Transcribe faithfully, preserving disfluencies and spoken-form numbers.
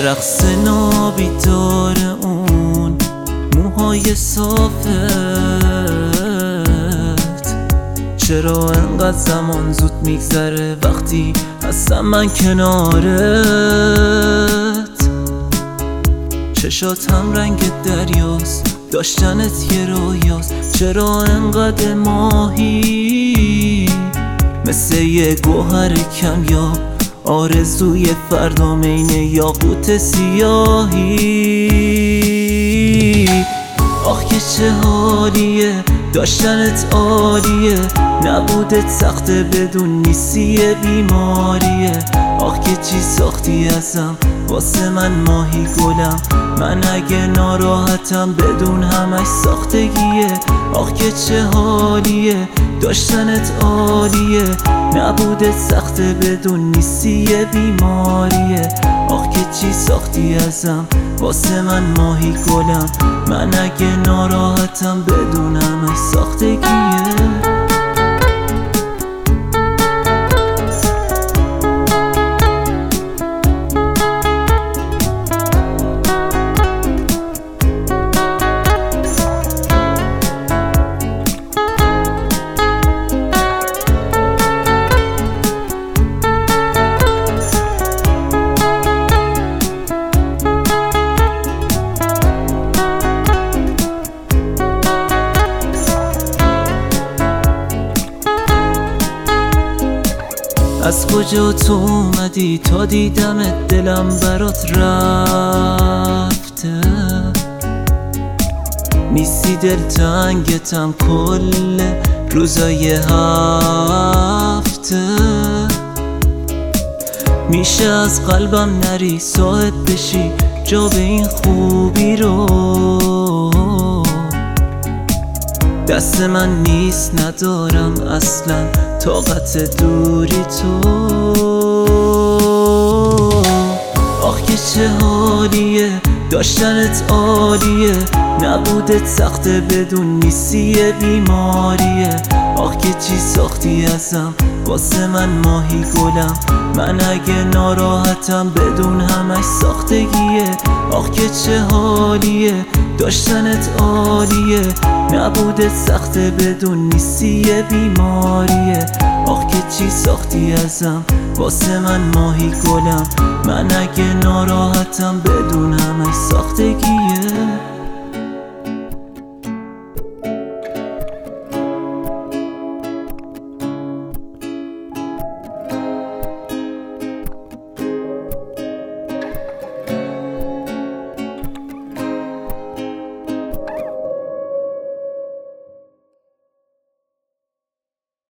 رقص نابی داره اون موهای صافت، چرا انقدر زمان زود میگذره وقتی هستم من کنارت. چشات هم رنگ دریاست، داشتنت یه رویاست، چرا انقدر ماهی مثل یه گوهر کمیاب، آرزوی فردا مین یاقوت سیاهی. آخ که چه حالیه داشتنت عالیه، نبودت سخته بدون نیستی بیماریه. آخ که چی ساختی ازم واسه من ماهی گلم، من اگه ناراحتم بدون همش ساختگیه. آخ که چه حالیه داشتنت عالیه، نبودت سخته بدون نیستی بیماریه. آخ که چی ساختی ازم واسه من ماهی گلم، من اگه ناراحتم بدون همش ساختگیه. از کجا تو اومدی تا دیدمت دلم برات رفته، نیستی دلتنگتم کل روزای هفته. میشه از قلبم نری صاحب بشی جا به این خوبی رو، دست من نیست ندارم اصلا طاقت دوری تو. آخ که چه حالیه داشتنت عالیه، نبودت سخته بدون نیستی بیماریه. آخ که چی ساختی ازم واسه من ماهی گلم، من اگه ناراحتم بدون همش ساختگیه. آخ که چه حالیه داشتنت عالیه، نبودت سخته بدون نیستی بیماریه. آخ که چی ساختی ازم واسه من ماهی گلم، من اگه ناراحتم بدون همش ساختگیه.